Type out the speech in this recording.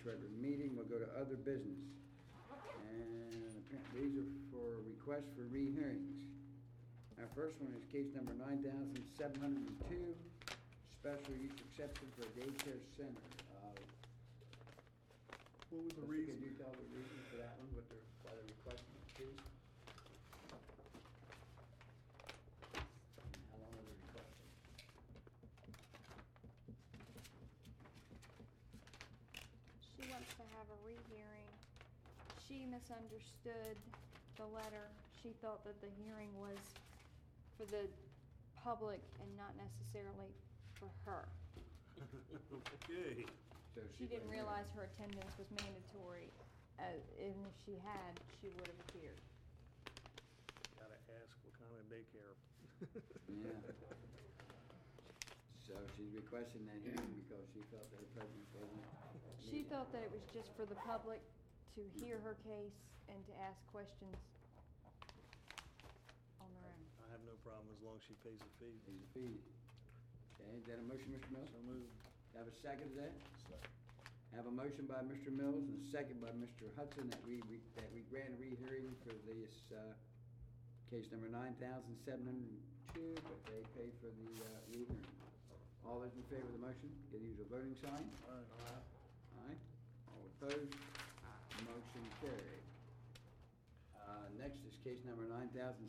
regular meeting. We'll go to other business. And apparently these are for requests for rehearings. Our first one is case number 9,702, special use exception for a daycare center. What was the Can reason? you tell the reason for that one, why they're requesting it, please? And how long are they requesting? She wants to have a rehearing. She misunderstood the letter. She thought that the hearing was for the public and not necessarily for her. Okay. So She didn't realize her attendance was mandatory, and if she had, she would have appeared. Gotta ask what kind of daycare. Yeah. So she's requesting that hearing because she felt that her presence wasn't. She needed. felt that it was just for the public to hear her case and to ask questions on their own. I have no problem as long as she pays the fee. Pays the fee. Okay, is that a motion, Mr. Mills? So moved. Have a second to that? Have a motion by Mr. Mills and a second by Mr. Hudson that we grant a rehearing for this, case number 9,702, but they pay for the, rehearing. All those in favor of the motion, can use a voting sign. Aye. Aye. All opposed? Motion carried. Next is case number 9,000.